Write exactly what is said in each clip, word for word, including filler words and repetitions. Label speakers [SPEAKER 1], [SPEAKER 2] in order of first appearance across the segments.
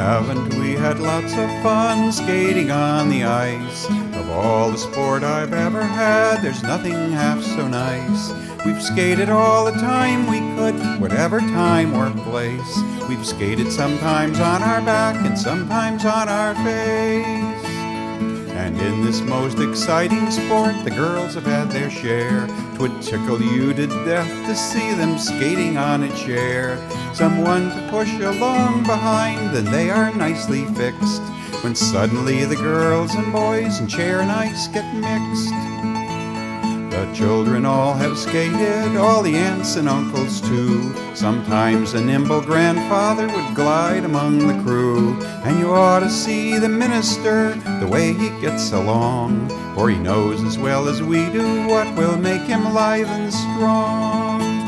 [SPEAKER 1] Haven't we had lots of fun skating on the ice? Of all the sport I've ever had, there's nothing half so nice. We've skated all the time we could, whatever time or place. We've skated sometimes on our back and sometimes on our face. And in this most exciting sport, the girls have had their share. 'Twould tickle you to death to see them skating on a chair. Someone to push along behind, then they are nicely fixed. When suddenly the girls and boys and chair and ice get mixed. The children all have skated, all the aunts and uncles too. Sometimes a nimble grandfather would glide among the crew. And you ought to see the minister, the way he gets along. For he knows as well as we do what will make him lithe and strong.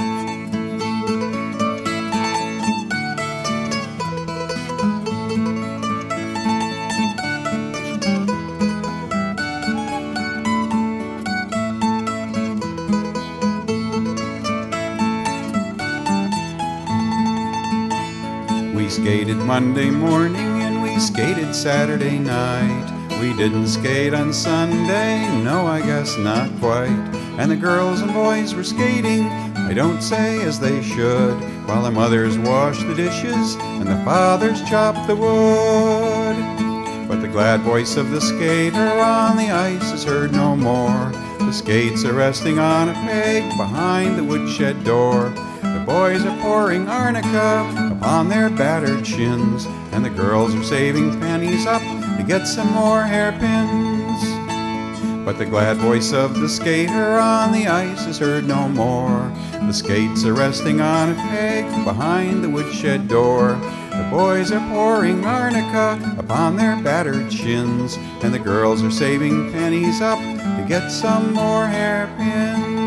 [SPEAKER 1] We skated Monday morning and we skated Saturday night. We didn't skate on Sunday, no, I guess not quite. And the girls and boys were skating, I don't say as they should, while the mothers washed the dishes and the fathers chopped the wood. But the glad voice of the skater on the ice is heard no more. The skates are resting on a peg behind the woodshed door. The boys are pouring arnica upon their battered shins, and the girls are saving pennies up to get some more hairpins. But the glad voice of the skater on the ice is heard no more. The skates are resting on a peg behind the woodshed door. The boys are pouring arnica upon their battered shins, and the girls are saving pennies up to get some more hairpins.